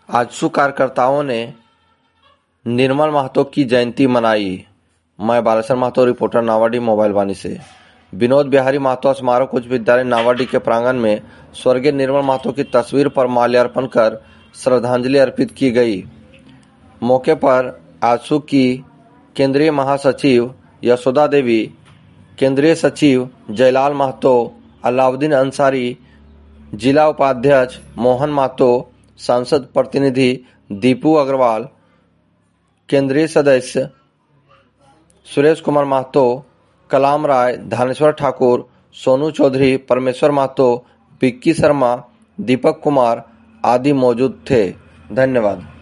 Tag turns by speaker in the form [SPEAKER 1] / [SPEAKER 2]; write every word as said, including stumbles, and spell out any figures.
[SPEAKER 1] आजसू कार्यकर्ताओं ने निर्मल महतो की जयंती मनाई। मैं बालेश्वर महतो, रिपोर्टर नावाडीह मोबाइल वाणी से। विनोद बिहारी महतो स्मारक उच्च विद्यालय नावाडीह के प्रांगण में स्वर्गीय निर्मल महतो की तस्वीर पर माल्यार्पण कर श्रद्धांजलि अर्पित की गई। मौके पर आजसू की केंद्रीय महासचिव यशोदा देवी, केंद्रीय सचिव जयलाल महतो, अलाउद्दीन अंसारी, जिला उपाध्यक्ष मोहन महतो, सांसद प्रतिनिधि दीपू अग्रवाल, केंद्रीय सदस्य सुरेश कुमार महतो, कलाम राय, धानेश्वर ठाकुर, सोनू चौधरी, परमेश्वर महतो, विक्की शर्मा, दीपक कुमार आदि मौजूद थे। धन्यवाद।